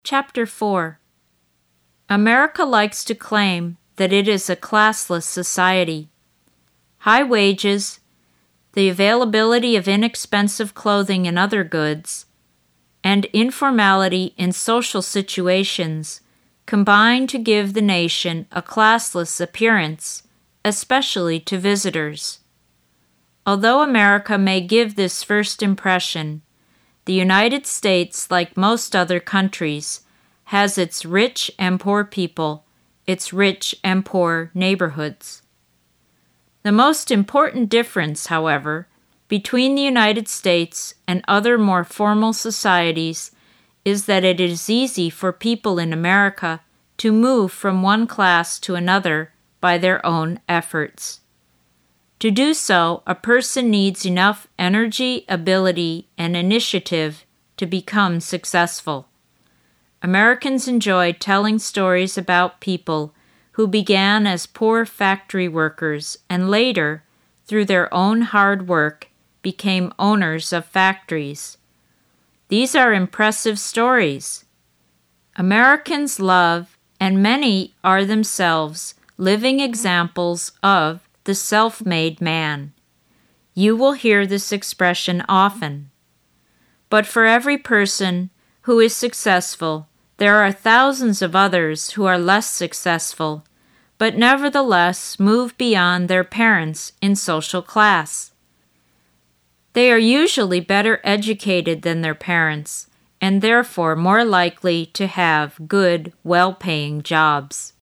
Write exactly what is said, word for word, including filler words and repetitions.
Chapter four. America likes to claim that it is a classless society. High wages, the availability of inexpensive clothing and other goods, and informality in social situations combine to give the nation a classless appearance, especially to visitors. Although America may give this first impression, the United States, like most other countries, has its rich and poor people, its rich and poor neighborhoods. The most important difference, however, between the United States and other more formal societies is that it is easy for people in America to move from one class to another by their own efforts. To do so, a person needs enough energy, ability, and initiative to become successful. Americans enjoy telling stories about people who began as poor factory workers and later, through their own hard work, became owners of factories. These are impressive stories. Americans love, and many are themselves, living examples of the self-made man. You will hear this expression often. But for every person who is successful, there are thousands of others who are less successful, but nevertheless move beyond their parents in social class. They are usually better educated than their parents, and therefore more likely to have good, well-paying jobs.